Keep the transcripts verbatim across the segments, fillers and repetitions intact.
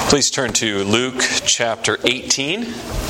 Please turn to Luke chapter eighteen.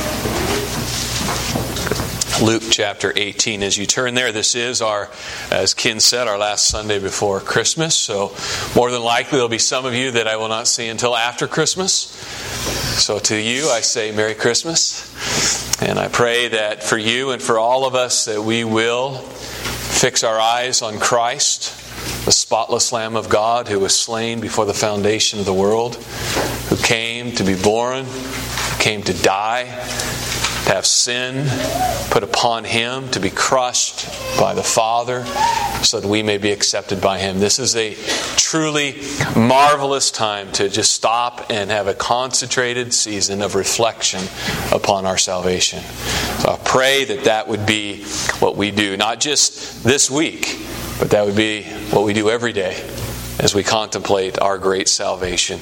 Luke chapter eighteen. As you turn there, this is our, as Ken said, our last Sunday before Christmas. So more than likely there'll be some of you that I will not see until after Christmas. So to you I say Merry Christmas. And I pray that for you and for all of us that we will fix our eyes on Christ, the spotless Lamb of God who was slain before the foundation of the world, who came to be born, who came to die, to have sin put upon Him, to be crushed by the Father, so that we may be accepted by Him. This is a truly marvelous time to just stop and have a concentrated season of reflection upon our salvation. So I pray that that would be what we do, not just this week, but that would be what we do every day as we contemplate our great salvation.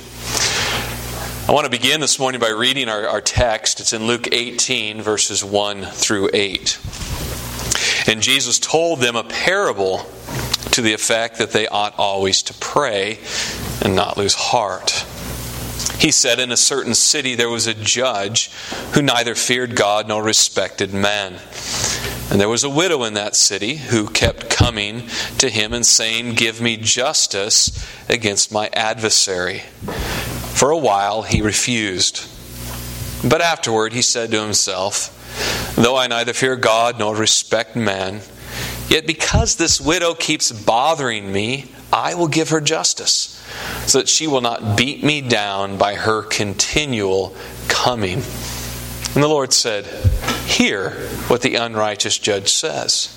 I want to begin this morning by reading our, our text. It's in Luke eighteen, verses one through eight. And Jesus told them a parable to the effect that they ought always to pray and not lose heart. He said, in a certain city there was a judge who neither feared God nor respected man. And there was a widow in that city who kept coming to him and saying, "Give me justice against my adversary." For a while he refused. But afterward he said to himself, "Though I neither fear God nor respect man, yet because this widow keeps bothering me, I will give her justice, so that she will not beat me down by her continual coming." And the Lord said, "Hear what the unrighteous judge says.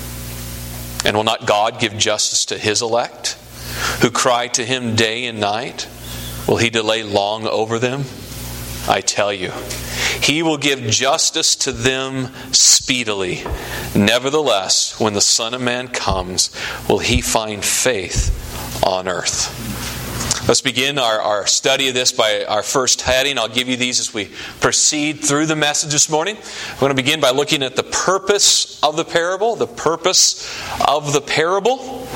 And will not God give justice to His elect, who cry to Him day and night? Will He delay long over them? I tell you, He will give justice to them speedily. Nevertheless, when the Son of Man comes, will He find faith on earth?" Let's begin our, our study of this by our first heading. I'll give you these as we proceed through the message this morning. We're going to begin by looking at the purpose of the parable. The purpose of the parable.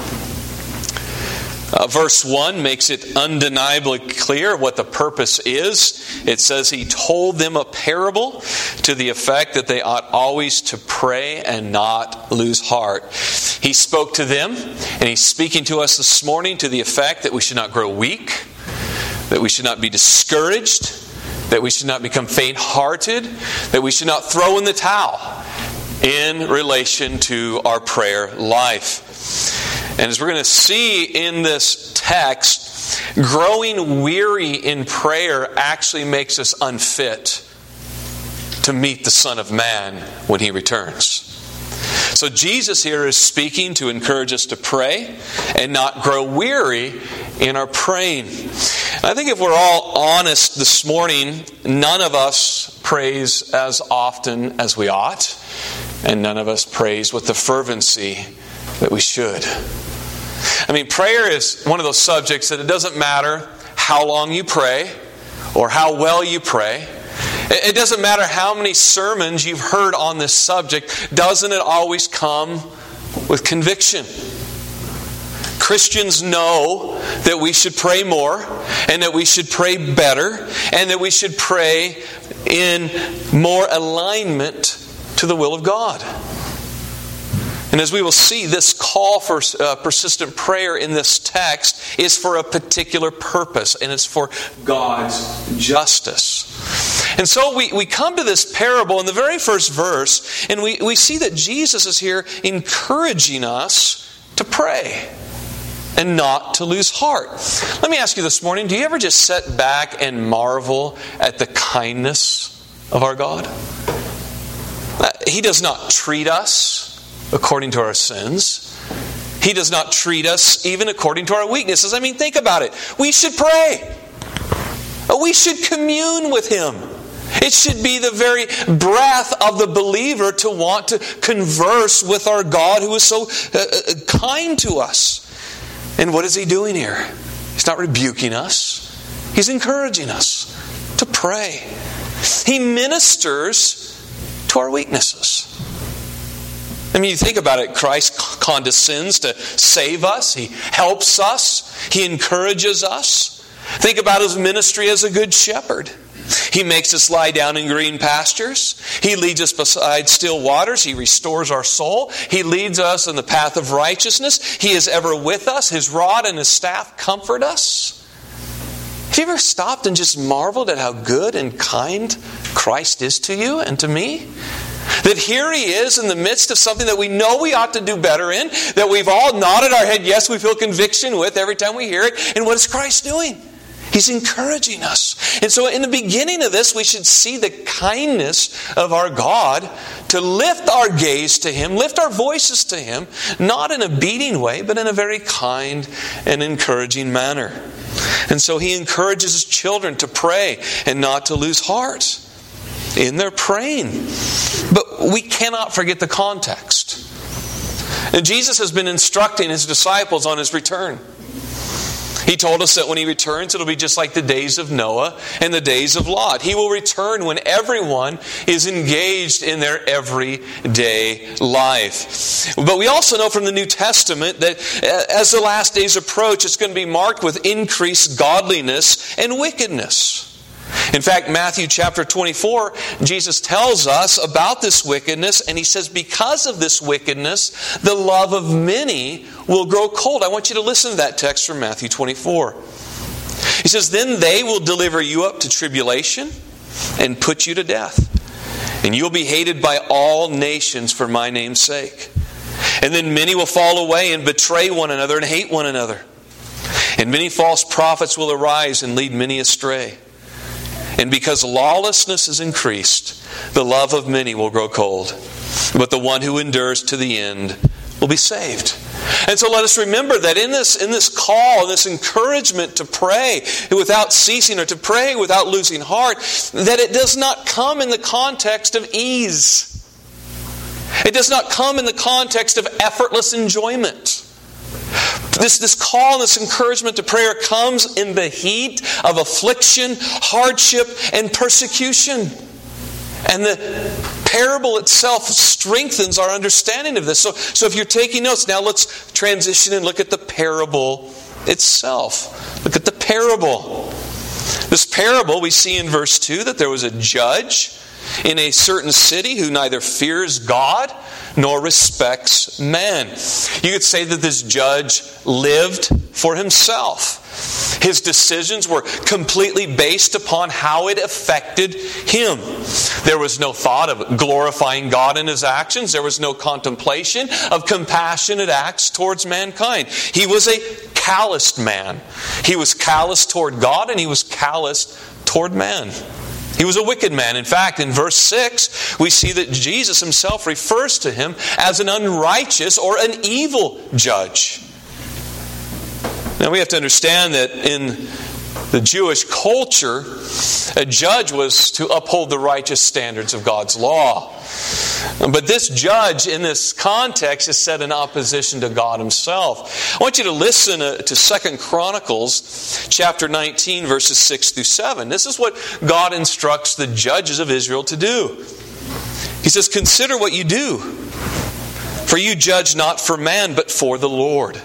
Uh, verse one makes it undeniably clear what the purpose is. It says He told them a parable to the effect that they ought always to pray and not lose heart. He spoke to them, and He's speaking to us this morning to the effect that we should not grow weak, that we should not be discouraged, that we should not become faint-hearted, that we should not throw in the towel in relation to our prayer life. And as we're going to see in this text, growing weary in prayer actually makes us unfit to meet the Son of Man when He returns. So Jesus here is speaking to encourage us to pray and not grow weary in our praying. And I think if we're all honest this morning, none of us prays as often as we ought, and none of us prays with the fervency that we should. I mean, prayer is one of those subjects that it doesn't matter how long you pray or how well you pray. It doesn't matter how many sermons you've heard on this subject. Doesn't it always come with conviction? Christians know that we should pray more and that we should pray better and that we should pray in more alignment to the will of God. And as we will see, this call for uh, persistent prayer in this text is for a particular purpose, and it's for God's justice. And so we, we come to this parable in the very first verse, and we, we see that Jesus is here encouraging us to pray and not to lose heart. Let me ask you this morning, do you ever just sit back and marvel at the kindness of our God? He does not treat us according to our sins. He does not treat us even according to our weaknesses. I mean, think about it. We should pray. We should commune with Him. It should be the very breath of the believer to want to converse with our God who is so uh, kind to us. And what is He doing here? He's not rebuking us. He's encouraging us to pray. He ministers to our weaknesses. I mean, you think about it, Christ condescends to save us. He helps us. He encourages us. Think about his ministry as a good shepherd. He makes us lie down in green pastures. He leads us beside still waters. He restores our soul. He leads us in the path of righteousness. He is ever with us. His rod and his staff comfort us. Have you ever stopped and just marveled at how good and kind Christ is to you and to me? That here He is in the midst of something that we know we ought to do better in, that we've all nodded our head, yes, we feel conviction with every time we hear it. And what is Christ doing? He's encouraging us. And so in the beginning of this, we should see the kindness of our God to lift our gaze to Him, lift our voices to Him, not in a beating way, but in a very kind and encouraging manner. And so He encourages His children to pray and not to lose heart in their praying. But we cannot forget the context. And Jesus has been instructing His disciples on His return. He told us that when He returns, it'll be just like the days of Noah and the days of Lot. He will return when everyone is engaged in their everyday life. But we also know from the New Testament that as the last days approach, it's going to be marked with increased godliness and wickedness. In fact, Matthew chapter twenty-four, Jesus tells us about this wickedness, and He says, because of this wickedness, the love of many will grow cold. I want you to listen to that text from Matthew twenty-four. He says, then they will deliver you up to tribulation and put you to death. And you'll be hated by all nations for my name's sake. And then many will fall away and betray one another and hate one another. And many false prophets will arise and lead many astray. And because lawlessness is increased, the love of many will grow cold. But the one who endures to the end will be saved. And so let us remember that in this, in this call, this encouragement to pray without ceasing or to pray without losing heart, that it does not come in the context of ease. It does not come in the context of effortless enjoyment. This, this call and this encouragement to prayer comes in the heat of affliction, hardship, and persecution. And the parable itself strengthens our understanding of this. So, so if you're taking notes, now let's transition and look at the parable itself. Look at the parable. This parable, we see in verse two that there was a judge in a certain city who neither fears God nor respects man. You could say that this judge lived for himself. His decisions were completely based upon how it affected him. There was no thought of glorifying God in his actions. There was no contemplation of compassionate acts towards mankind. He was a calloused man. He was callous toward God and he was callous toward man. He was a wicked man. In fact, in verse six, we see that Jesus Himself refers to him as an unrighteous or an evil judge. Now we have to understand that in the Jewish culture, a judge was to uphold the righteous standards of God's law. But this judge in this context is set in opposition to God Himself. I want you to listen to Second Chronicles chapter nineteen, verses six through seven. This is what God instructs the judges of Israel to do. He says, consider what you do, for you judge not for man, but for the Lord.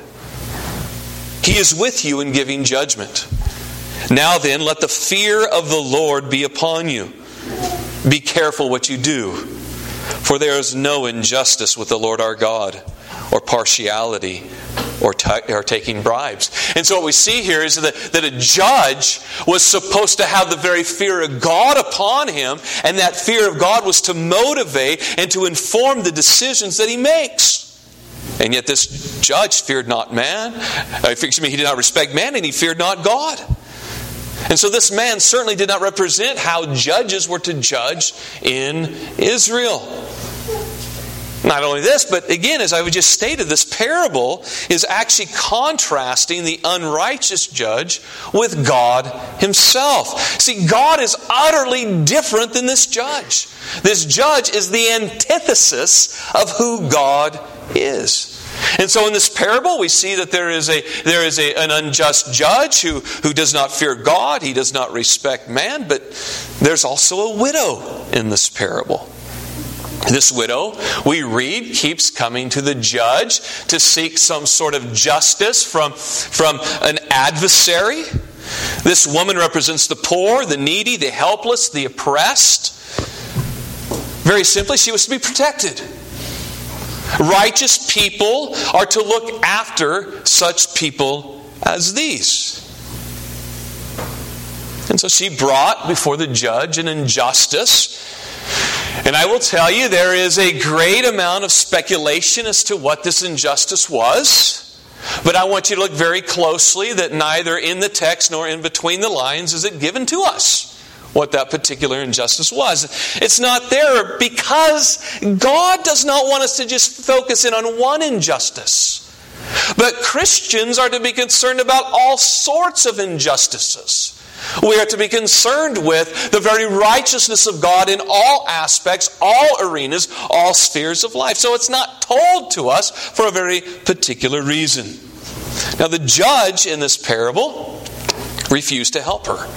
He is with you in giving judgment. Now then, let the fear of the Lord be upon you. Be careful what you do, for there is no injustice with the Lord our God, or partiality, or, t- or taking bribes. And so what we see here is that, that a judge was supposed to have the very fear of God upon him, and that fear of God was to motivate and to inform the decisions that he makes. And yet this judge feared not man. Uh, excuse me, he did not respect man, and he feared not God. And so this man certainly did not represent how judges were to judge in Israel. Not only this, but again, as I just stated, this parable is actually contrasting the unrighteous judge with God Himself. See, God is utterly different than this judge. This judge is the antithesis of who God is. And so in this parable, we see that there is a there is a, an unjust judge who, who does not fear God. He does not respect man. But there's also a widow in this parable. This widow, we read, keeps coming to the judge to seek some sort of justice from, from an adversary. This woman represents the poor, the needy, the helpless, the oppressed. Very simply, she was to be protected. Righteous people are to look after such people as these. And so she brought before the judge an injustice. And I will tell you, there is a great amount of speculation as to what this injustice was. But I want you to look very closely that neither in the text nor in between the lines is it given to us what that particular injustice was. It's not there because God does not want us to just focus in on one injustice. But Christians are to be concerned about all sorts of injustices. We are to be concerned with the very righteousness of God in all aspects, all arenas, all spheres of life. So it's not told to us for a very particular reason. Now the judge in this parable refused to help her.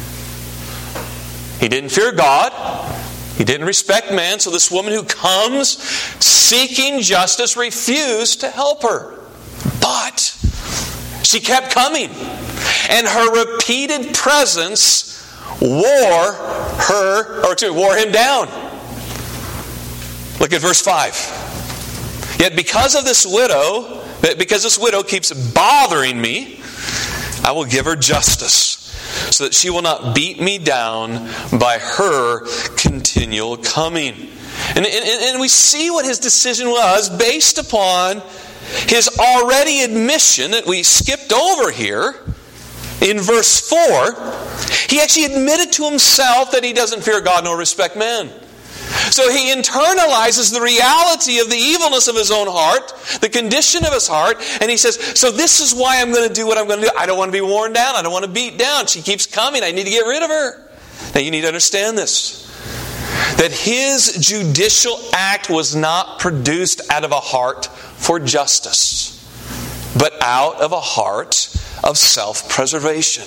He didn't fear God. He didn't respect man. So this woman who comes seeking justice refused to help her. But she kept coming. And her repeated presence wore her, or to wore him down. Look at verse five. Yet because of this widow, because this widow keeps bothering me, I will give her justice, so that she will not beat me down by her continual coming. And, and, and we see what his decision was based upon his already admission that we skipped over here. In verse four, he actually admitted to himself that he doesn't fear God nor respect man. So he internalizes the reality of the evilness of his own heart, the condition of his heart, and he says, so this is why I'm going to do what I'm going to do. I don't want to be worn down. I don't want to beat down. She keeps coming. I need to get rid of her. Now you need to understand this, that his judicial act was not produced out of a heart for justice, but out of a heart of self-preservation.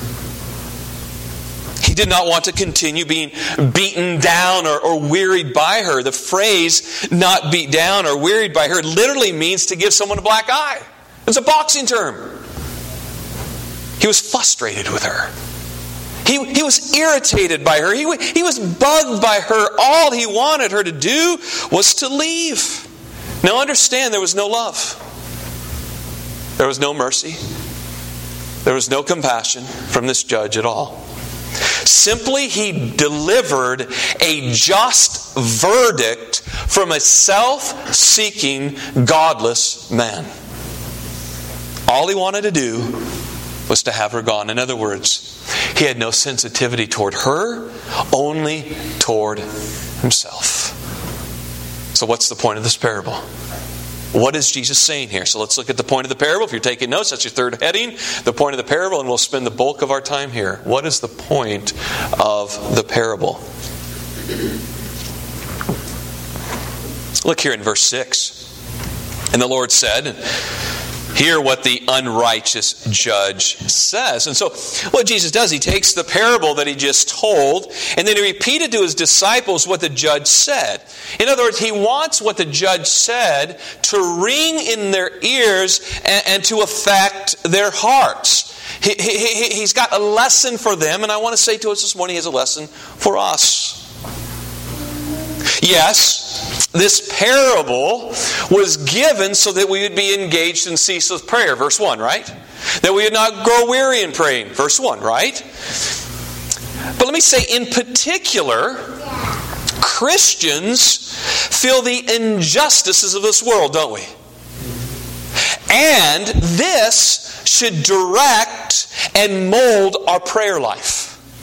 He did not want to continue being beaten down or, or wearied by her. The phrase not beat down or wearied by her literally means to give someone a black eye. It's a boxing term. He was frustrated with her. He, he was irritated by her. He, he was bugged by her. All he wanted her to do was to leave. Now understand, there was no love. There was no mercy. There was no compassion from this judge at all. Simply, he delivered a just verdict from a self-seeking, godless man. All he wanted to do was to have her gone. In other words, he had no sensitivity toward her, only toward himself. So what's the point of this parable? What is Jesus saying here? So let's look at the point of the parable. If you're taking notes, that's your third heading, the point of the parable, and we'll spend the bulk of our time here. What is the point of the parable? Look here in verse six. And the Lord said, hear what the unrighteous judge says. And so what Jesus does, he takes the parable that he just told, and then he repeated to his disciples what the judge said. In other words, he wants what the judge said to ring in their ears and, and to affect their hearts. He, he, he's got a lesson for them, and I want to say to us this morning, he has a lesson for us. Yes, this parable was given so that we would be engaged in ceaseless prayer. Verse one, right? That we would not grow weary in praying. Verse one, right? But let me say, in particular, Christians feel the injustices of this world, don't we? And this should direct and mold our prayer life.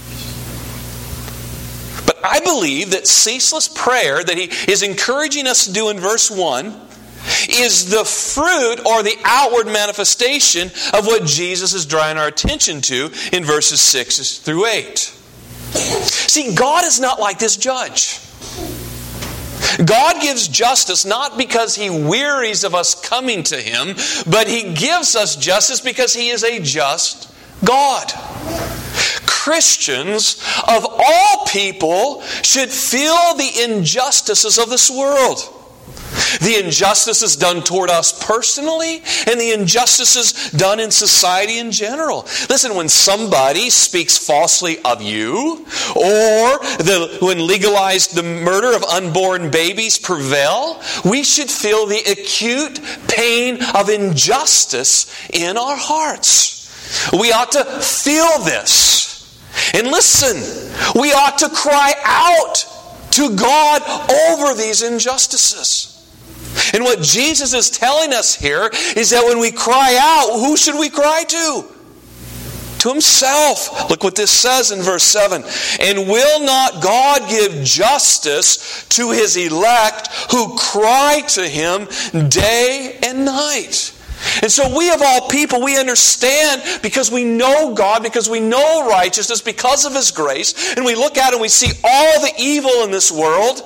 But I believe that ceaseless prayer that he is encouraging us to do in verse one is the fruit or the outward manifestation of what Jesus is drawing our attention to in verses six through eight. See, God is not like this judge. God gives justice not because He wearies of us coming to Him, but He gives us justice because He is a just God. Christians of all people should feel the injustices of this world. The injustices done toward us personally and the injustices done in society in general. Listen, when somebody speaks falsely of you, or the, when legalized the murder of unborn babies prevail, we should feel the acute pain of injustice in our hearts. We ought to feel this. And listen, we ought to cry out to God over these injustices. And what Jesus is telling us here is that when we cry out, who should we cry to? To Himself. Look what this says in verse seven. And will not God give justice to His elect who cry to Him day and night? And so we of all people, we understand because we know God, because we know righteousness, because of His grace, and we look out and we see all the evil in this world.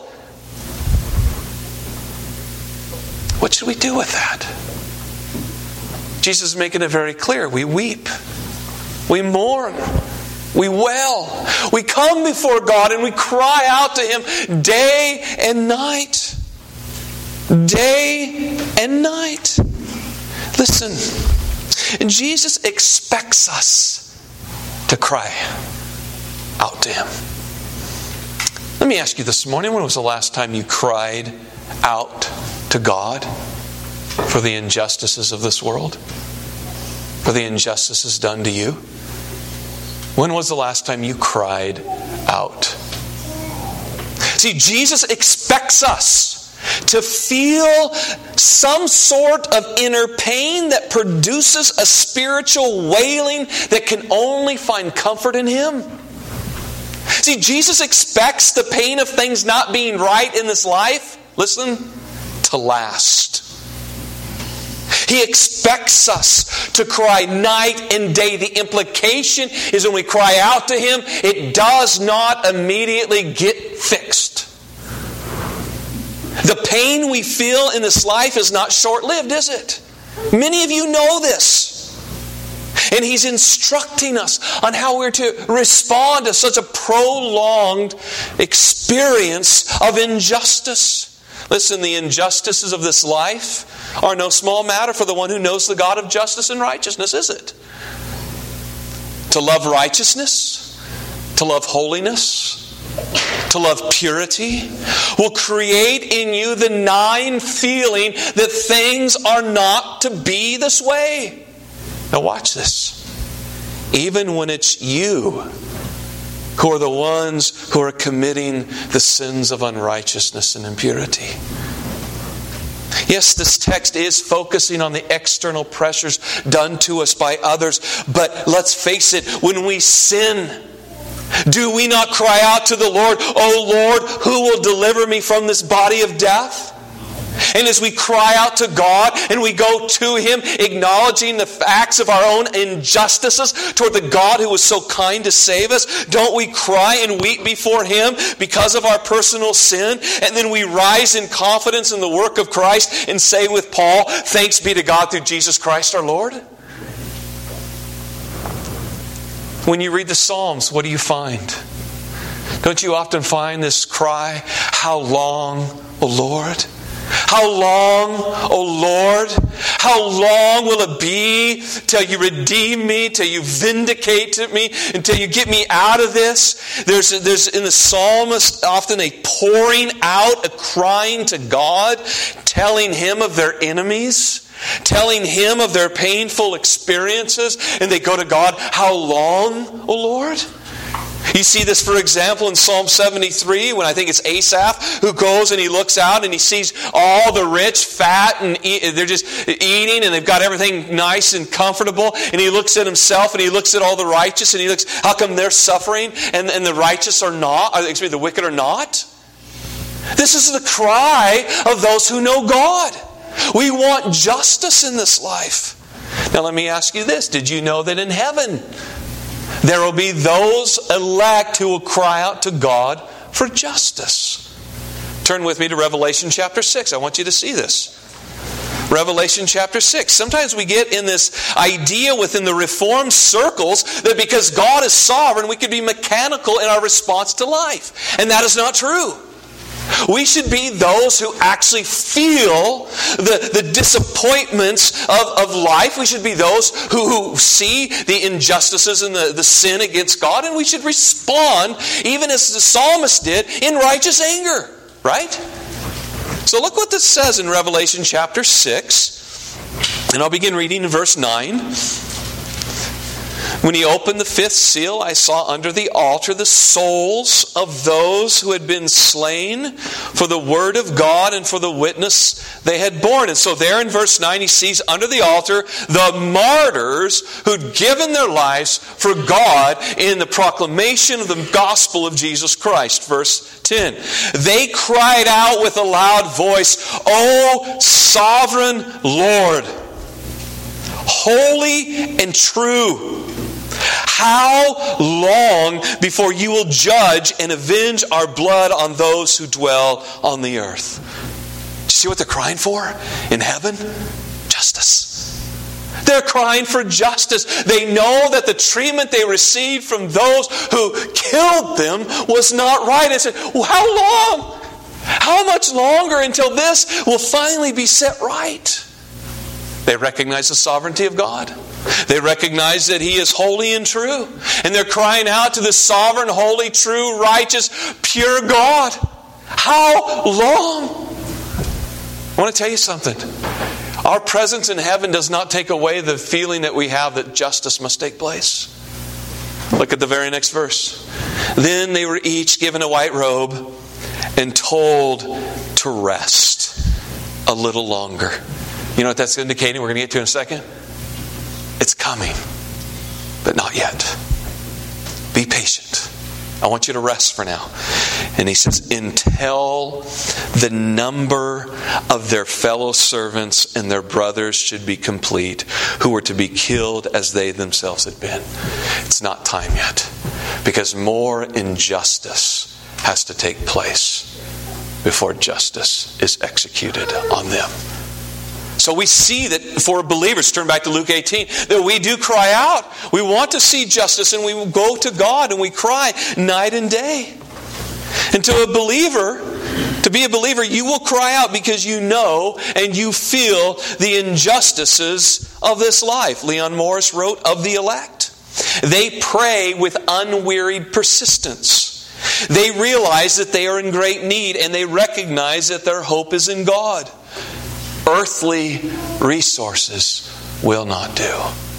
What should we do with that? Jesus is making it very clear. We weep. We mourn. We wail. We come before God and we cry out to Him day and night. Day and night. Listen, and Jesus expects us to cry out to Him. Let me ask you this morning, when was the last time you cried out to God for the injustices of this world? For the injustices done to you? When was the last time you cried out? See, Jesus expects us to feel some sort of inner pain that produces a spiritual wailing that can only find comfort in Him. See, Jesus expects the pain of things not being right in this life, listen, to last. He expects us to cry night and day. The implication is when we cry out to Him, it does not immediately get fixed. The pain we feel in this life is not short-lived, is it? Many of you know this. And He's instructing us on how we're to respond to such a prolonged experience of injustice. Listen, the injustices of this life are no small matter for the one who knows the God of justice and righteousness, is it? To love righteousness, to love holiness, to love purity, will create in you the gnawing feeling that things are not to be this way. Now watch this. Even when it's you who are the ones who are committing the sins of unrighteousness and impurity. Yes, this text is focusing on the external pressures done to us by others, but let's face it, when we sin, do we not cry out to the Lord, "O Lord, who will deliver me from this body of death?" And as we cry out to God and we go to Him acknowledging the facts of our own injustices toward the God who was so kind to save us, don't we cry and weep before Him because of our personal sin? And then we rise in confidence in the work of Christ and say with Paul, "Thanks be to God through Jesus Christ our Lord"? When you read the Psalms, what do you find? Don't you often find this cry, "How long, O Lord? How long, O Lord? How long will it be till you redeem me, till you vindicate me, until you get me out of this?" There's, there's in the psalmist often a pouring out, a crying to God, telling Him of their enemies, telling Him of their painful experiences, and they go to God, "How long, O Lord?" You see this, for example, in Psalm seventy-three, when I think it's Asaph who goes and he looks out and he sees all the rich, fat, and eat, they're just eating and they've got everything nice and comfortable. And he looks at himself and he looks at all the righteous and he looks, how come they're suffering and, and the righteous are not? Or, excuse me, the wicked are not? This is the cry of those who know God. We want justice in this life. Now let me ask you this. Did you know that in heaven there will be those elect who will cry out to God for justice? Turn with me to Revelation chapter six. I want you to see this. Revelation chapter six. Sometimes we get in this idea within the Reformed circles that because God is sovereign, we could be mechanical in our response to life. And that is not true. We should be those who actually feel the, the disappointments of, of life. We should be those who, who see the injustices and the, the sin against God. And we should respond, even as the psalmist did, in righteous anger. Right? So look what this says in Revelation chapter six. And I'll begin reading in verse nine. When he opened the fifth seal, I saw under the altar the souls of those who had been slain for the word of God and for the witness they had borne. And so there in verse nine, he sees under the altar the martyrs who'd given their lives for God in the proclamation of the gospel of Jesus Christ. Verse ten. They cried out with a loud voice, "O sovereign Lord, holy and true, how long before you will judge and avenge our blood on those who dwell on the earth?" Do you see what they're crying for in heaven? Justice. They're crying for justice. They know that the treatment they received from those who killed them was not right. They said, well, how long? How much longer until this will finally be set right? They recognize the sovereignty of God. They recognize that He is holy and true. And they're crying out to the sovereign, holy, true, righteous, pure God. How long? I want to tell you something. Our presence in heaven does not take away the feeling that we have that justice must take place. Look at the very next verse. Then they were each given a white robe and told to rest a little longer. You know what that's indicating? We're going to get to in a second. It's coming, but not yet. Be patient. I want you to rest for now. And he says, until the number of their fellow servants and their brothers should be complete, who were to be killed as they themselves had been. It's not time yet, because more injustice has to take place before justice is executed on them. So we see that for believers, turn back to Luke eighteen, that we do cry out. We want to see justice, and we go to God and we cry night and day. And to a believer, to be a believer, you will cry out because you know and you feel the injustices of this life. Leon Morris wrote of the elect. They pray with unwearied persistence. They realize that they are in great need, and they recognize that their hope is in God. Earthly resources will not do.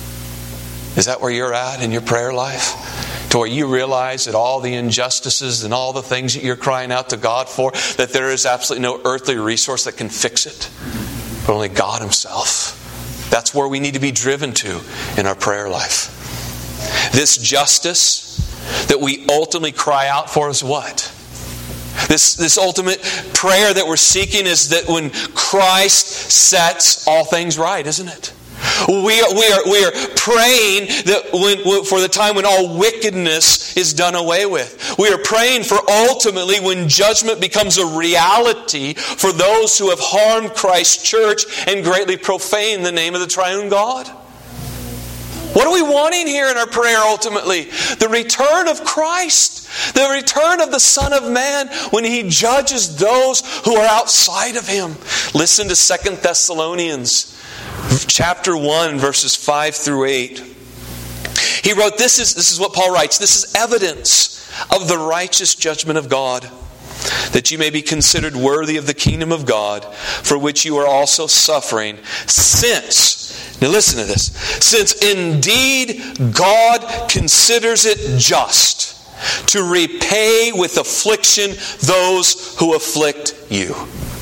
Is that where you're at in your prayer life? To where you realize that all the injustices and all the things that you're crying out to God for, that there is absolutely no earthly resource that can fix it, but only God Himself. That's where we need to be driven to in our prayer life. This justice that we ultimately cry out for is what? This, this ultimate prayer that we're seeking is that when Christ sets all things right, isn't it? We are, we are, we are praying that when, for the time when all wickedness is done away with. We are praying for ultimately when judgment becomes a reality for those who have harmed Christ's church and greatly profaned the name of the triune God. What are we wanting here in our prayer ultimately? The return of Christ. The return of the Son of Man when He judges those who are outside of Him. Listen to Second Thessalonians chapter one, verses five through eight. He wrote, this is, this is what Paul writes, this is evidence of the righteous judgment of God, that you may be considered worthy of the kingdom of God, for which you are also suffering, since, now listen to this, since indeed God considers it just to repay with affliction those who afflict you.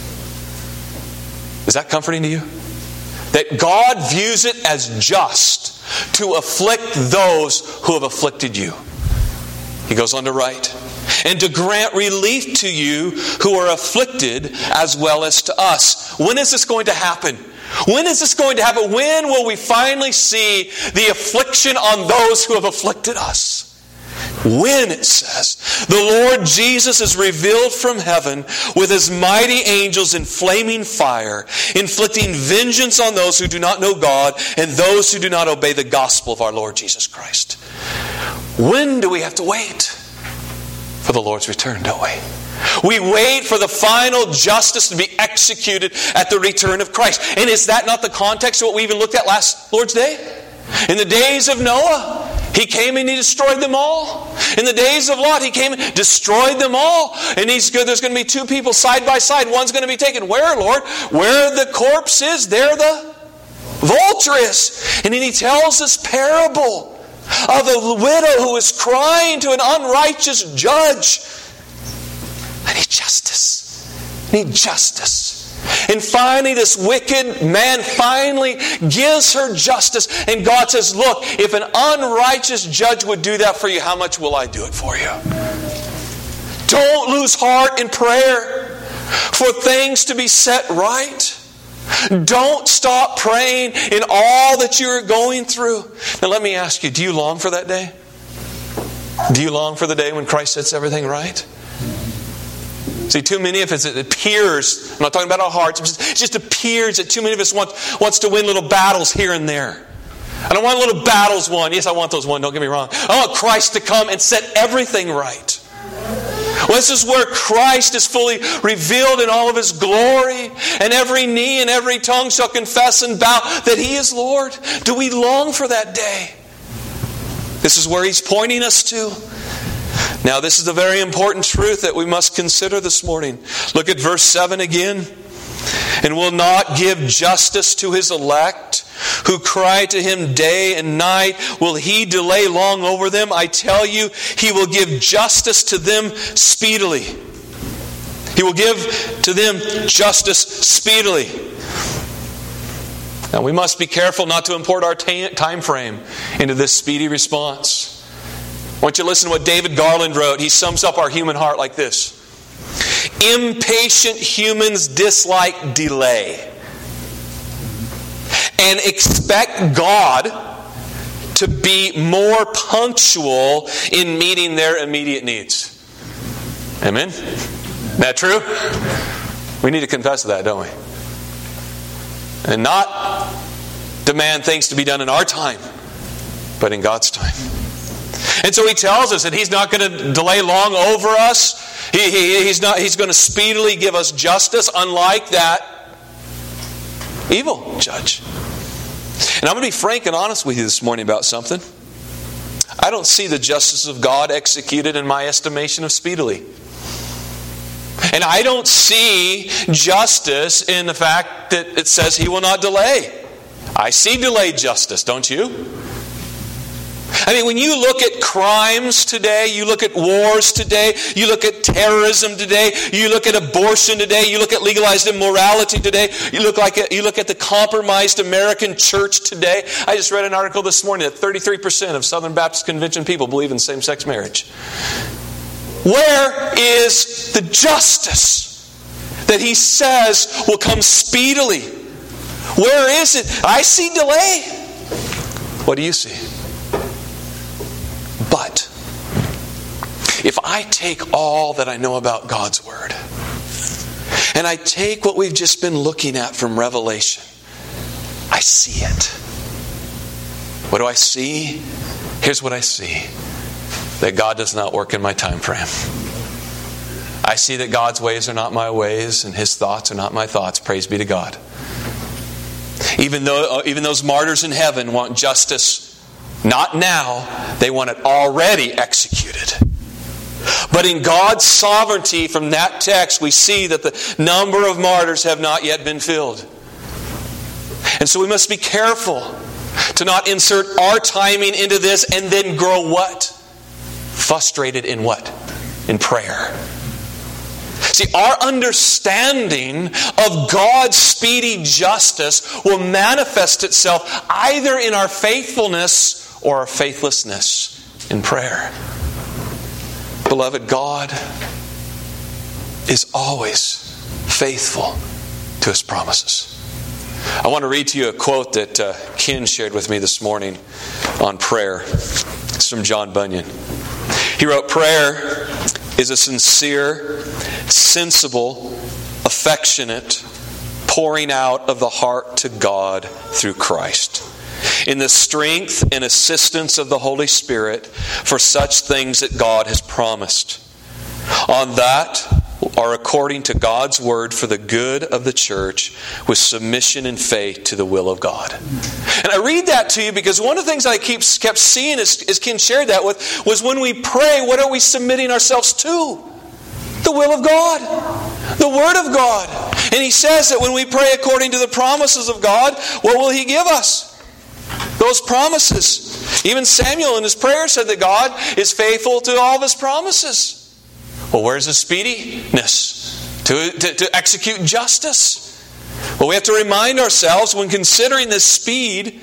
Is that comforting to you? That God views it as just to afflict those who have afflicted you. He goes on to write, and to grant relief to you who are afflicted as well as to us. When is this going to happen? When is this going to happen? When will we finally see the affliction on those who have afflicted us? When, it says, the Lord Jesus is revealed from heaven with His mighty angels in flaming fire, inflicting vengeance on those who do not know God and those who do not obey the gospel of our Lord Jesus Christ. When do we have to wait for the Lord's return, don't we? We wait for the final justice to be executed at the return of Christ. And is that not the context of what we even looked at last Lord's Day? In the days of Noah, He came and He destroyed them all. In the days of Lot, He came and destroyed them all. And he's good. There's going to be two people side by side. One's going to be taken. Where, Lord? Where the corpse is, there the vulture is. And then He tells this parable of a widow who is crying to an unrighteous judge. I need justice. I need justice. And finally, this wicked man finally gives her justice. And God says, look, if an unrighteous judge would do that for you, how much will I do it for you? Don't lose heart in prayer for things to be set right. Don't stop praying in all that you're going through. Now let me ask you, do you long for that day? Do you long for the day when Christ sets everything right? See, too many of us, it appears, I'm not talking about our hearts, it just appears that too many of us want wants to win little battles here and there. I don't want little battles won. Yes, I want those won, don't get me wrong. I want Christ to come and set everything right. Well, this is where Christ is fully revealed in all of His glory, and every knee and every tongue shall confess and bow that He is Lord. Do we long for that day? This is where He's pointing us to. Now, this is a very important truth that we must consider this morning. Look at verse seven again. And will not give justice to His elect, who cry to Him day and night. Will He delay long over them? I tell you, He will give justice to them speedily. He will give to them justice speedily. Now, we must be careful not to import our time frame into this speedy response. I want you to listen to what David Garland wrote. He sums up our human heart like this. Impatient humans dislike delay and expect God to be more punctual in meeting their immediate needs. Amen? Isn't that true? We need to confess that, don't we? And not demand things to be done in our time, but in God's time. And so He tells us that He's not going to delay long over us. He, he, he's not. He's going to speedily give us justice, unlike that evil judge. And I'm going to be frank and honest with you this morning about something. I don't see the justice of God executed in my estimation of speedily. And I don't see justice in the fact that it says He will not delay. I see delayed justice, don't you? I mean, when you look at crimes today, you look at wars today, you look at terrorism today, you look at abortion today, you look at legalized immorality today, you look like a, you look at the compromised American church today. I just read an article this morning that thirty-three percent of Southern Baptist Convention people believe in same-sex marriage. Where is the justice that He says will come speedily? Where is it? I see delay. What do you see? But if I take all that I know about God's Word, and I take what we've just been looking at from Revelation, I see it. What do I see? Here's what I see. That God does not work in my time frame. I see that God's ways are not my ways, and His thoughts are not my thoughts. Praise be to God. Even though, even those martyrs in heaven want justice not now, they want it already executed. But in God's sovereignty, from that text, we see that the number of martyrs have not yet been filled. And so we must be careful to not insert our timing into this and then grow what? Frustrated in what? In prayer. See, our understanding of God's speedy justice will manifest itself either in our faithfulness or our faithlessness in prayer. Beloved, God is always faithful to His promises. I want to read to you a quote that uh, Ken shared with me this morning on prayer. It's from John Bunyan. He wrote, "Prayer is a sincere, sensible, affectionate pouring out of the heart to God through Christ, in the strength and assistance of the Holy Spirit for such things that God has promised. On that are according to God's word for the good of the church, with submission and faith to the will of God. And I read that to you because one of the things I keep kept seeing as, as Ken shared that with was when we pray, what are we submitting ourselves to? The will of God. The Word of God. And He says that when we pray according to the promises of God, what will He give us? Those promises. Even Samuel in his prayer said that God is faithful to all of His promises. Well, where's the speediness to, to, to execute justice? Well, we have to remind ourselves when considering the speed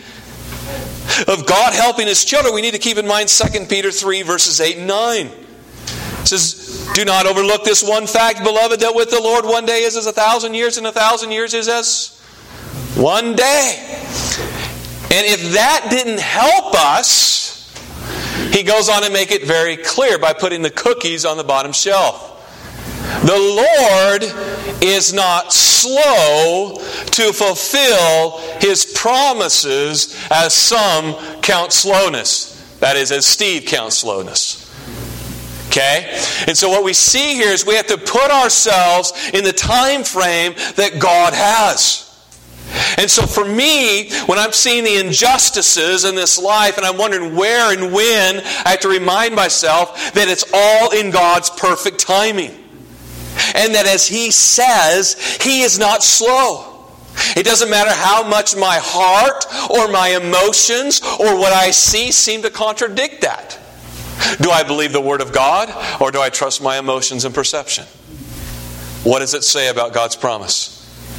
of God helping His children, we need to keep in mind Second Peter three, verses eight and nine. It says, do not overlook this one fact, beloved, that with the Lord one day is as a thousand years, and a thousand years is as one day. And if that didn't help us, he goes on to make it very clear by putting the cookies on the bottom shelf. The Lord is not slow to fulfill His promises, as some count slowness. That is, as Steve counts slowness. Okay? And so what we see here is we have to put ourselves in the time frame that God has. And so for me, when I'm seeing the injustices in this life and I'm wondering where and when, I have to remind myself that it's all in God's perfect timing. And that as He says, He is not slow. It doesn't matter how much my heart or my emotions or what I see seem to contradict that. Do I believe the Word of God, or do I trust my emotions and perception? What does it say about God's promise?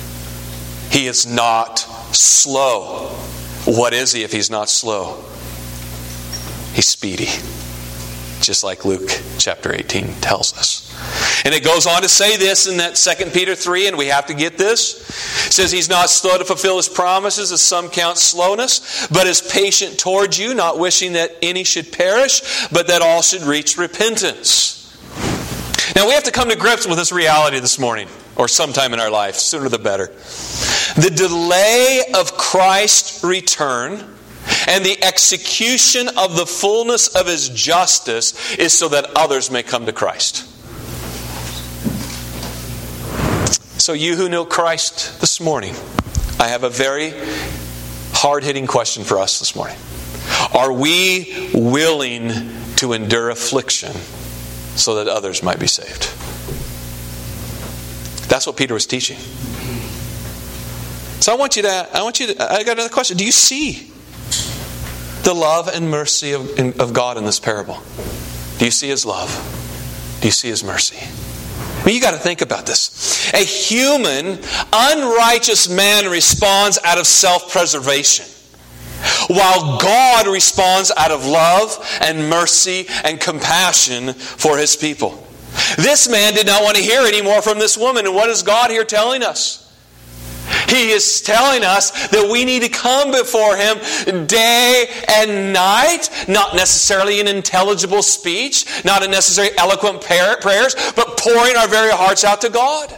He is not slow. What is He if He's not slow? He's speedy. Just like Luke chapter eighteen tells us. And it goes on to say this in that Second Peter three, and we have to get this. It says He's not slow to fulfill His promises, as some count slowness, but is patient towards you, not wishing that any should perish, but that all should reach repentance. Now we have to come to grips with this reality this morning, or sometime in our life, sooner the better. The delay of Christ's return and the execution of the fullness of His justice is so that others may come to Christ. So you who know Christ this morning, I have a very hard-hitting question for us this morning. Are we willing to endure affliction so that others might be saved? That's what Peter was teaching. So I want you to, I want you to, I got another question. Do you see the love and mercy of, of God in this parable? Do you see His love? Do you see His mercy? I mean, you got to think about this. A human, unrighteous man responds out of self-preservation, while God responds out of love and mercy and compassion for His people. This man did not want to hear any more from this woman. And what is God here telling us? He is telling us that we need to come before Him day and night, not necessarily in intelligible speech, not in necessarily eloquent prayers, but pouring our very hearts out to God.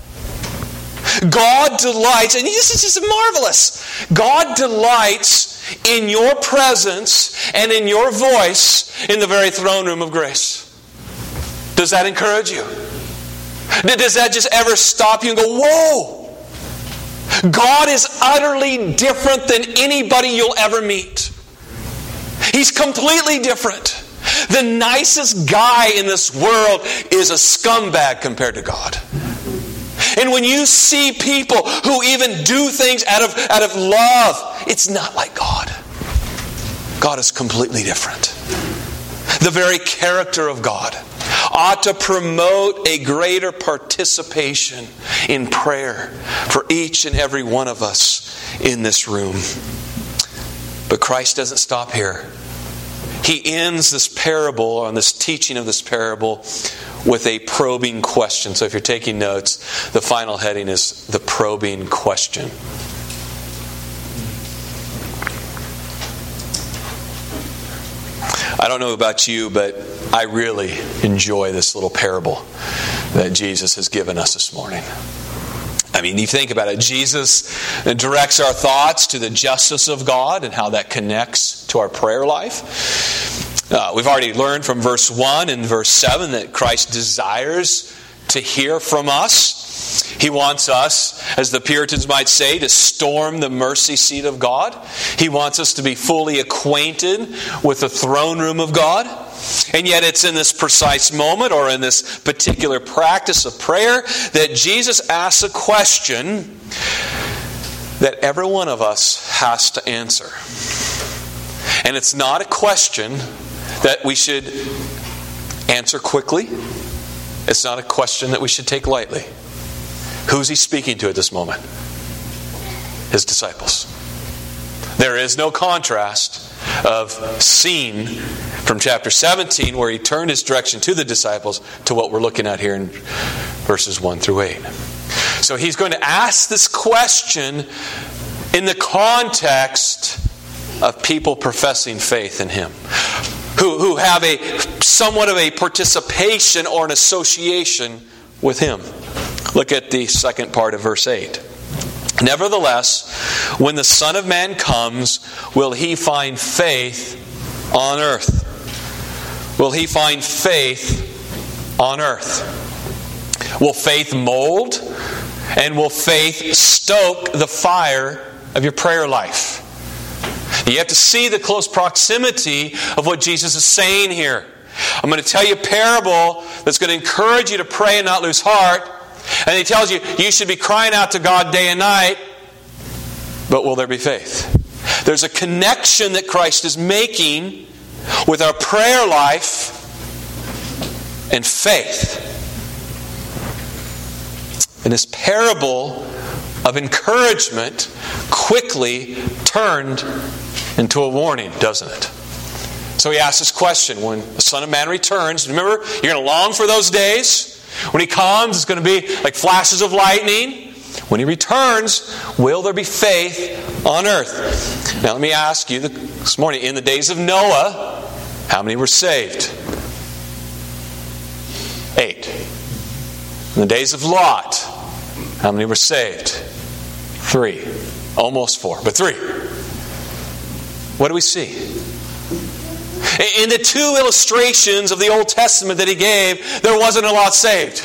God delights, and this is just marvelous. God delights in your presence and in your voice in the very throne room of grace. Does that encourage you? Does that just ever stop you and go, whoa! God is utterly different than anybody you'll ever meet. He's completely different. The nicest guy in this world is a scumbag compared to God. And when you see people who even do things out of, out of love, it's not like God. God is completely different. The very character of God ought to promote a greater participation in prayer for each and every one of us in this room. But Christ doesn't stop here. He ends this parable, on this teaching of this parable, with a probing question. So if you're taking notes, the final heading is the probing question. I don't know about you, but I really enjoy this little parable that Jesus has given us this morning. I mean, you think about it. Jesus directs our thoughts to the justice of God and how that connects to our prayer life. Uh, we've already learned from verse one and verse seven that Christ desires to hear from us. He wants us, as the Puritans might say, to storm the mercy seat of God. He wants us to be fully acquainted with the throne room of God. And yet it's in this precise moment, or in this particular practice of prayer, that Jesus asks a question that every one of us has to answer. And it's not a question that we should answer quickly. It's not a question that we should take lightly. Who's he speaking to at this moment? His disciples. There is no contrast of scene from chapter seventeen, where he turned his direction to the disciples, to what we're looking at here in verses one through eight. So he's going to ask this question in the context of people professing faith in him, who, who have a somewhat of a participation or an association with him. Look at the second part of verse eight. Nevertheless, when the Son of Man comes, will he find faith on earth? Will he find faith on earth? Will faith mold? And will faith stoke the fire of your prayer life? You have to see the close proximity of what Jesus is saying here. I'm going to tell you a parable that's going to encourage you to pray and not lose heart. And he tells you, you should be crying out to God day and night. But will there be faith? There's a connection that Christ is making with our prayer life and faith. And this parable of encouragement quickly turned into a warning, doesn't it? So he asks this question, when the Son of Man returns, remember, you're going to long for those days. When he comes, it's going to be like flashes of lightning. When he returns, will there be faith on earth? Now let me ask you this morning, in the days of Noah, how many were saved? Eight. In the days of Lot, how many were saved? Three. Almost four, but three. What do we see? In the two illustrations of the Old Testament that he gave, there wasn't a lot saved.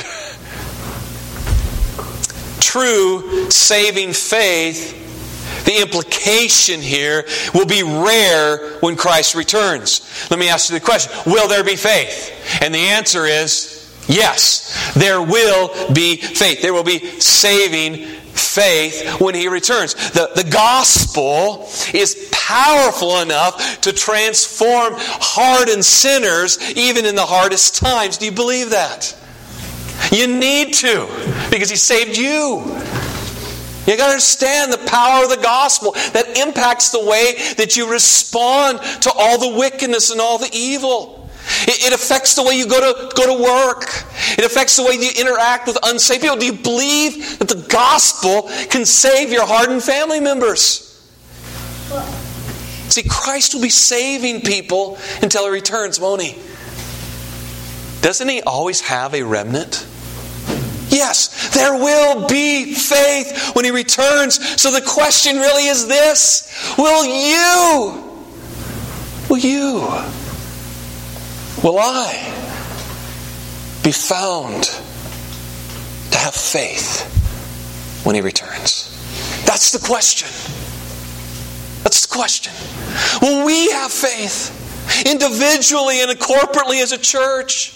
True saving faith, the implication here, will be rare when Christ returns. Let me ask you the question, will there be faith? And the answer is yes, there will be faith. There will be saving faith when he returns. The, the gospel is powerful enough to transform hardened sinners even in the hardest times. Do you believe that? You need to, because he saved you. You got to understand the power of the gospel that impacts the way that you respond to all the wickedness and all the evil. It, it affects the way you go to go to work. It affects the way you interact with unsaved people. Do you believe that the gospel can save your hardened family members? See, Christ will be saving people until he returns, won't he? Doesn't he always have a remnant? Yes, there will be faith when he returns. So the question really is this: Will you? Will you? Will I be found to have faith when he returns? That's the question. That's the question. Will we have faith individually and corporately as a church?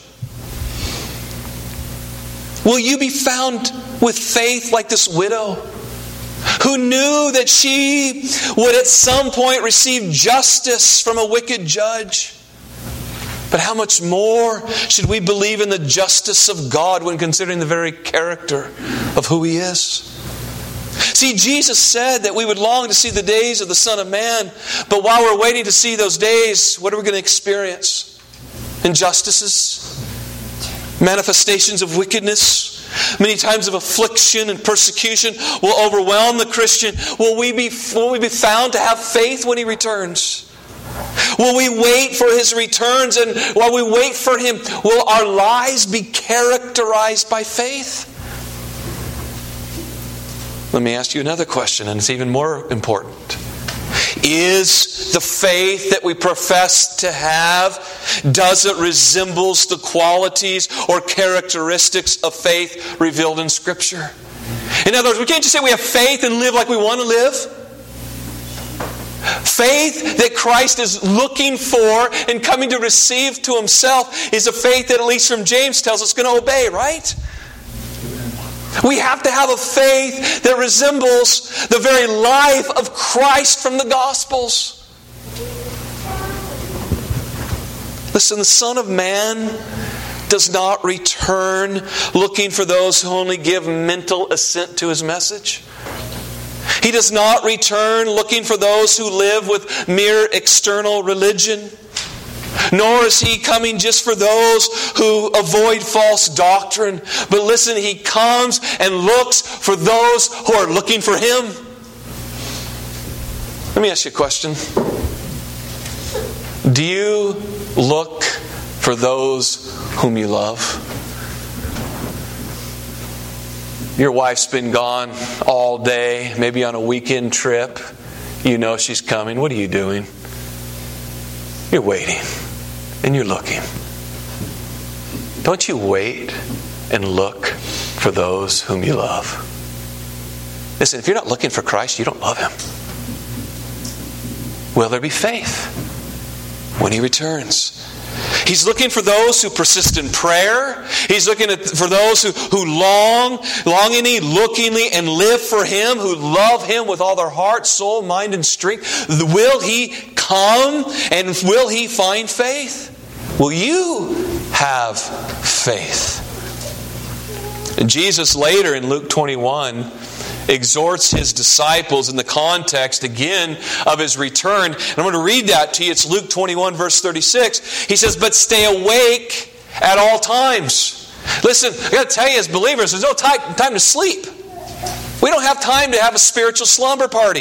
Will you be found with faith like this widow who knew that she would at some point receive justice from a wicked judge? But how much more should we believe in the justice of God when considering the very character of who he is? See, Jesus said that we would long to see the days of the Son of Man. But while we're waiting to see those days, what are we going to experience? Injustices, manifestations of wickedness, many times of affliction and persecution will overwhelm the Christian. Will we be, will we be found to have faith when he returns? Will we wait for his returns? And while we wait for him, will our lives be characterized by faith? Let me ask you another question, and it's even more important. Is the faith that we profess to have, does it resemble the qualities or characteristics of faith revealed in Scripture? In other words, we can't just say we have faith and live like we want to live. Faith that Christ is looking for and coming to receive to Himself is a faith that, at least from James, tells us going to obey, right? We have to have a faith that resembles the very life of Christ from the Gospels. Listen, the Son of Man does not return looking for those who only give mental assent to His message. He does not return looking for those who live with mere external religion. Nor is He coming just for those who avoid false doctrine. But listen, He comes and looks for those who are looking for Him. Let me ask you a question. Do you look for those whom you love? Your wife's been gone all day, maybe on a weekend trip. You know she's coming. What are you doing? You're waiting. And you're looking. Don't you wait and look for those whom you love? Listen, if you're not looking for Christ, you don't love Him. Will there be faith when He returns? He's looking for those who persist in prayer. He's looking at, for those who, who long, longingly, lookingly, and live for Him, who love Him with all their heart, soul, mind, and strength. Will He come and will He find faith? Will you have faith? Jesus later in Luke twenty-one exhorts His disciples in the context again of His return. And I'm going to read that to you. It's Luke twenty-one verse thirty-six. He says, "But stay awake at all times." Listen, I got to tell you as believers, there's no time, time to sleep. We don't have time to have a spiritual slumber party.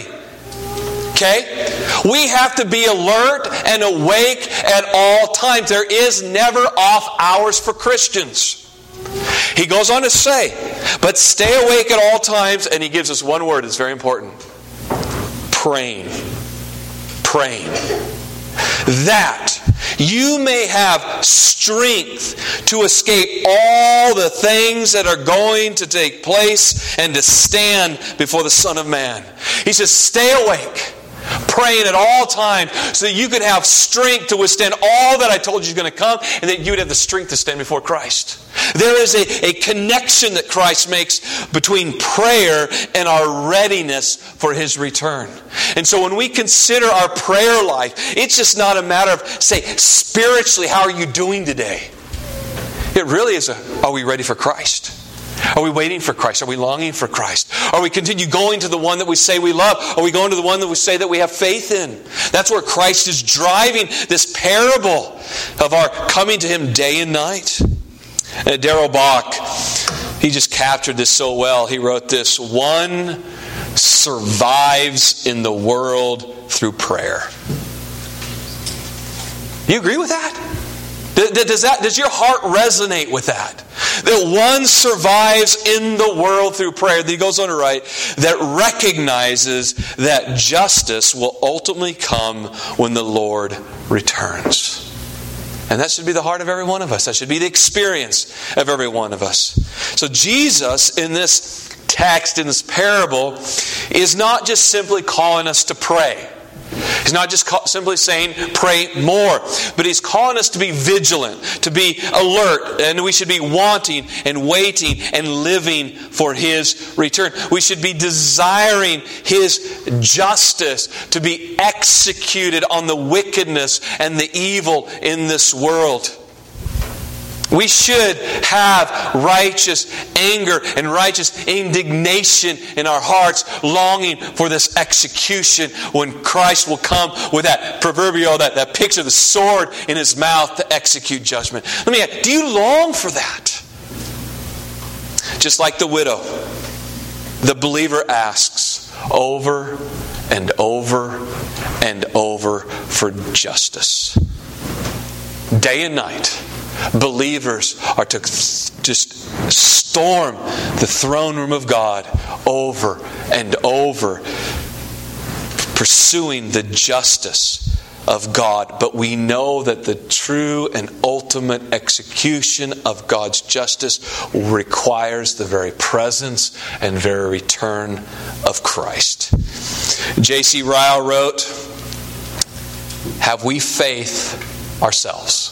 Okay? We have to be alert and awake at all times. There is never off hours for Christians. He goes on to say, but stay awake at all times, and he gives us one word that's very important. Praying. Praying. That you may have strength to escape all the things that are going to take place and to stand before the Son of Man. He says, stay awake. Praying at all times so that you can have strength to withstand all that I told you is going to come, and that you would have the strength to stand before Christ. There is a, a connection that Christ makes between prayer and our readiness for His return. And so when we consider our prayer life, it's just not a matter of, say, spiritually, how are you doing today? It really is a, are we ready for Christ? Are we waiting for Christ? Are we longing for Christ? Are we continue going to the one that we say we love? Are we going to the one that we say that we have faith in? That's where Christ is driving this parable of our coming to Him day and night. And Darrell Bock, he just captured this so well. He wrote this: one survives in the world through prayer. Do you agree with that? Does that, does your heart resonate with that? That one survives in the world through prayer. He goes on to write, that recognizes that justice will ultimately come when the Lord returns. And that should be the heart of every one of us. That should be the experience of every one of us. So Jesus, in this text, in this parable, is not just simply calling us to pray. He's not just simply saying, pray more. But He's calling us to be vigilant, to be alert. And we should be wanting and waiting and living for His return. We should be desiring His justice to be executed on the wickedness and the evil in this world. We should have righteous anger and righteous indignation in our hearts, longing for this execution when Christ will come with that proverbial, that, that picture of the sword in His mouth to execute judgment. Let me ask, do you long for that? Just like the widow, the believer asks over and over and over for justice. Day and night, believers are to just storm the throne room of God over and over, pursuing the justice of God, but we know that the true and ultimate execution of God's justice requires the very presence and very return of Christ. J C Ryle wrote, "Have we faith ourselves?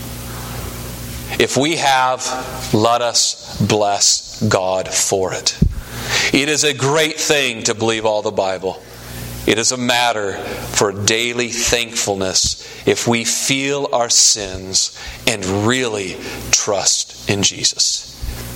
If we have, let us bless God for it. It is a great thing to believe all the Bible. It is a matter for daily thankfulness if we feel our sins and really trust in Jesus.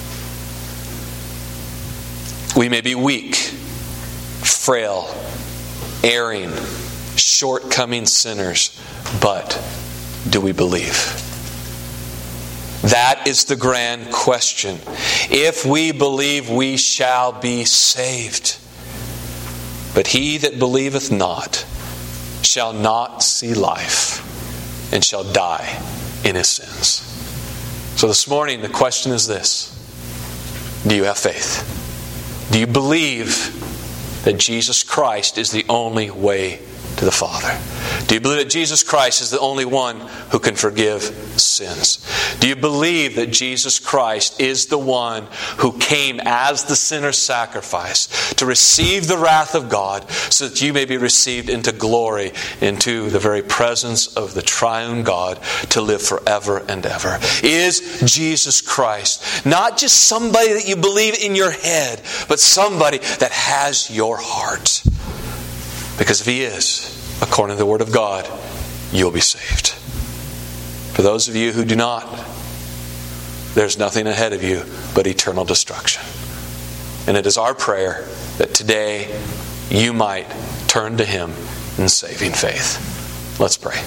We may be weak, frail, erring, shortcoming sinners, but do we believe? That is the grand question. If we believe, we shall be saved. But he that believeth not shall not see life, and shall die in his sins." So this morning the question is this: do you have faith? Do you believe that Jesus Christ is the only way to the Father? Do you believe that Jesus Christ is the only one who can forgive sins? Do you believe that Jesus Christ is the one who came as the sinner's sacrifice to receive the wrath of God so that you may be received into glory, into the very presence of the triune God to live forever and ever? Is Jesus Christ not just somebody that you believe in your head, but somebody that has your heart? Because if He is, according to the Word of God, you'll be saved. For those of you who do not, there's nothing ahead of you but eternal destruction. And it is our prayer that today you might turn to Him in saving faith. Let's pray.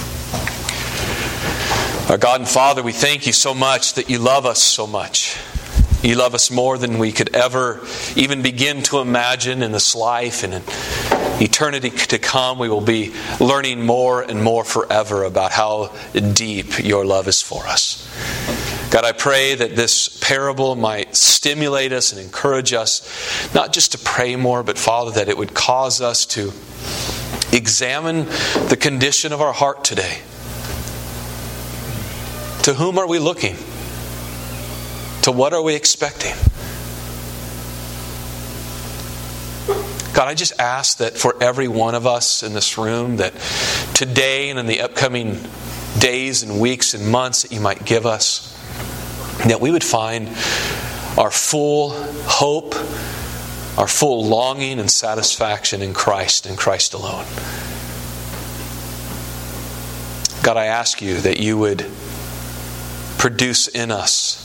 Our God and Father, we thank You so much that You love us so much. You love us more than we could ever even begin to imagine in this life, and in eternity to come we will be learning more and more forever about how deep Your love is for us. God, I pray that this parable might stimulate us and encourage us, not just to pray more, but Father, that it would cause us to examine the condition of our heart today. To whom are we looking? To what are we expecting? God, I just ask that for every one of us in this room, that today and in the upcoming days and weeks and months that You might give us, that we would find our full hope, our full longing and satisfaction in Christ and Christ alone. God, I ask You that You would produce in us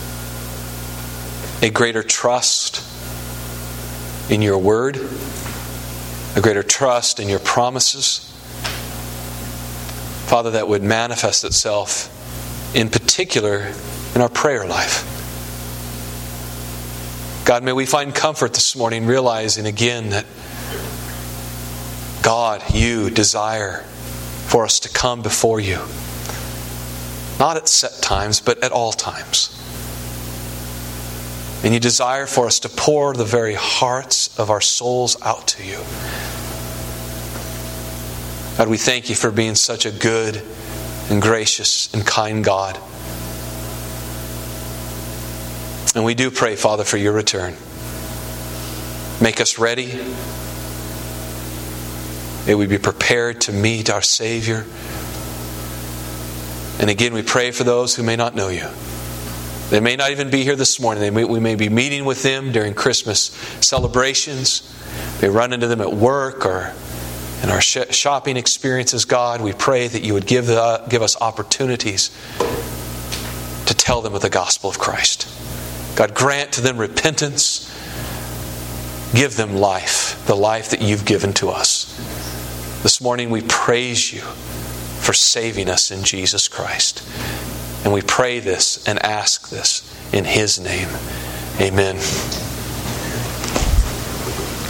a greater trust in Your Word, a greater trust in Your promises. Father, that would manifest itself in particular in our prayer life. God, may we find comfort this morning realizing again that God, You desire for us to come before You. Not at set times, but at all times. And You desire for us to pour the very hearts of our souls out to You. God, we thank You for being such a good and gracious and kind God. And we do pray, Father, for Your return. Make us ready. May we be prepared to meet our Savior. And again, we pray for those who may not know You. They may not even be here this morning. They may, we may be meeting with them during Christmas celebrations. We may run into them at work or in our sh- shopping experiences. God, we pray that You would give, the, give us opportunities to tell them of the gospel of Christ. God, grant to them repentance. Give them life, the life that You've given to us. This morning we praise You for saving us in Jesus Christ. And we pray this and ask this in His name. Amen.